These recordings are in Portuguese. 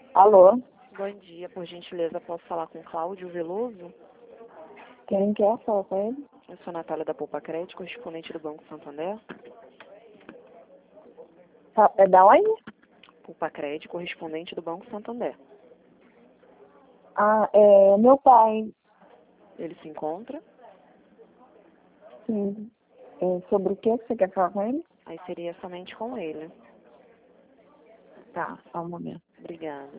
Alô? Bom dia, por gentileza, posso falar com Cláudio Veloso? Quem quer falar com ele? Eu sou Natália da Poupa Crédito, correspondente do Banco Santander. É da onde? Poupa Crédito, correspondente do Banco Santander. Ah, é meu pai. Ele se encontra? Sim. É, sobre o que você quer falar com ele? Aí seria somente com ele. Tá, só um momento. Obrigada.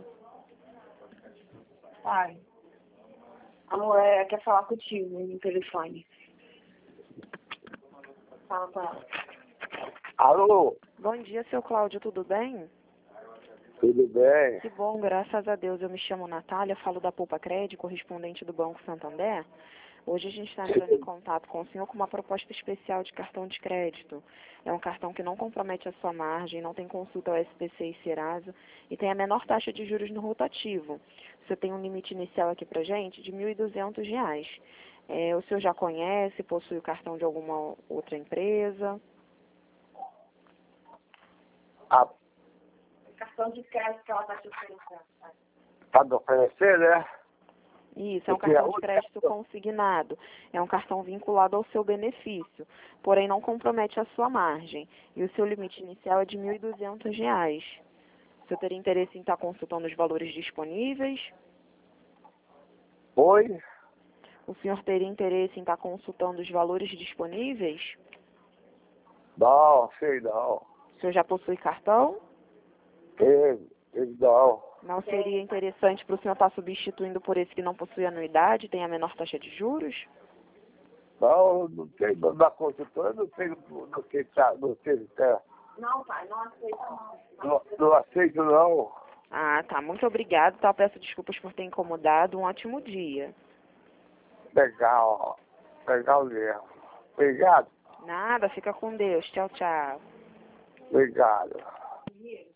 Pai. A mulher quer falar contigo no telefone. Fala com ela. Alô, Bom dia, seu Cláudio, tudo bem? tudo bem? Que bom, graças a Deus. Eu me chamo Natália, falo da Poupa Crédito, correspondente do Banco Santander. Hoje a gente está entrando em contato com o senhor com uma proposta especial de cartão de crédito. É um cartão que não compromete a sua margem, não tem consulta ao SPC e Serasa e tem a menor taxa de juros no rotativo. Você tem um limite inicial aqui pra gente de R$ 1.200. O senhor já conhece, possui o cartão de alguma outra empresa? Ah, Cartão de crédito que ela tá te oferecendo. tá me oferecer, né? Isso, é um Porque cartão a de outra- crédito consignado. É um cartão vinculado ao seu benefício, porém não compromete a sua margem. E o seu limite inicial é de R$ 1.200. Você teria interesse em estar consultando os valores disponíveis? Oi? O senhor teria interesse em estar consultando os valores disponíveis? Não, sei não. O senhor já possui cartão? Ele não. Não seria interessante para o senhor estar substituindo por esse que não possui anuidade, tem a menor taxa de juros? Não, não tem na consultora, não tem no que tá, não tem, Não, pai, não aceita não. não aceito não. Ah, tá. Muito obrigado, tá? Peço desculpas por ter incomodado. Um ótimo dia. Legal, legal mesmo. Obrigado, Nada, fica com Deus. Tchau, tchau. obrigado.